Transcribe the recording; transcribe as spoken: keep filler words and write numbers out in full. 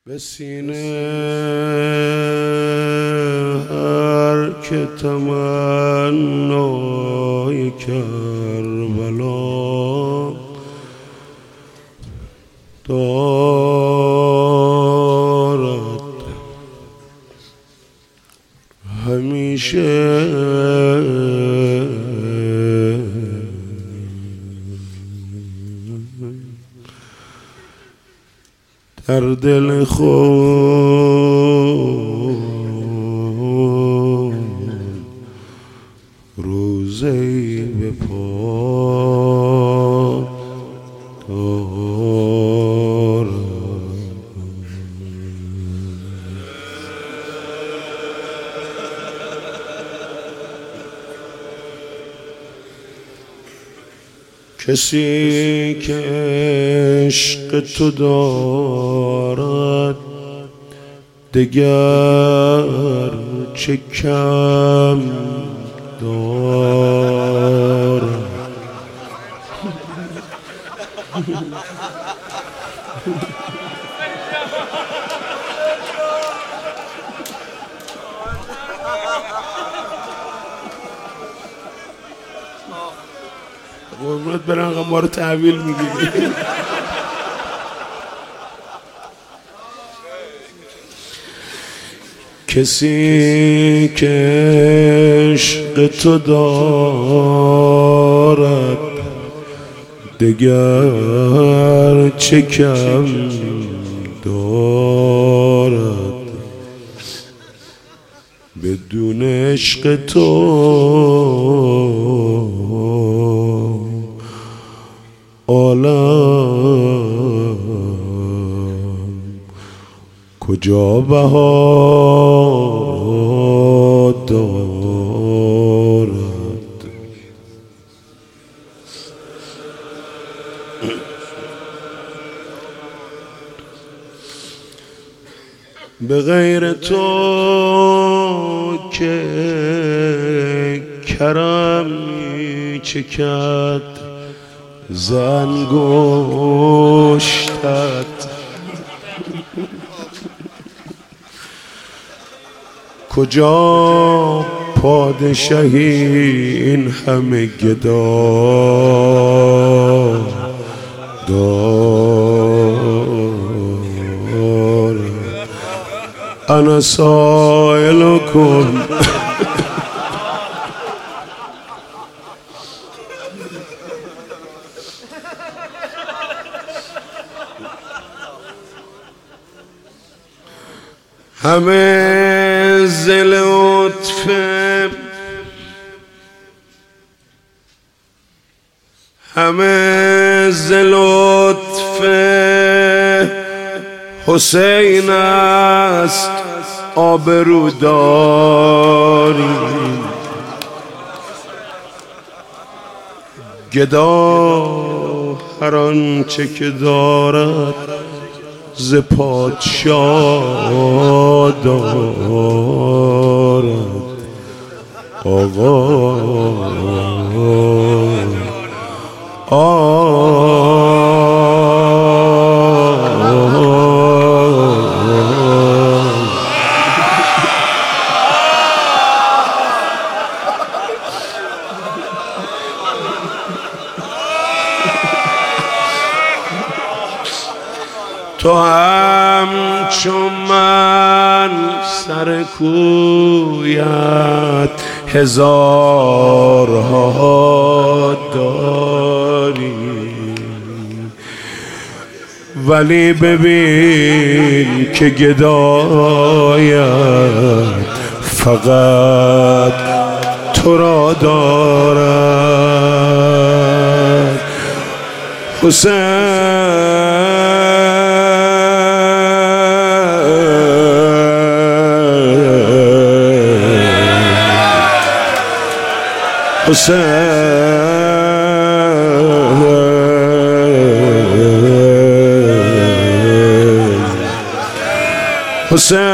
به سینه هر که تمنای کربلا دارد همیشه در دل خود روزی به پا دارم. کسی که عشق تو دارد دگر چه کم دارد. قربونت برن ما رو تحویل میگیری. کسی که عشق تو دارد دگر چه کم دارد. بدون عشق تو عالم کجا بها دارد. به غیر تو که کرم می چکد زنگشتت کجا پادشاهی این همه گدا دارد. انا سائلکم همه ز لطف همه ز لطف حسین است آبروداری. گدا هر آنچه که دارد ز پادشاه دارد. آقا تو همچون من سر کویت هزارها داری، ولی ببین که گدایت فقط تو را دارد. حسین حسین حسین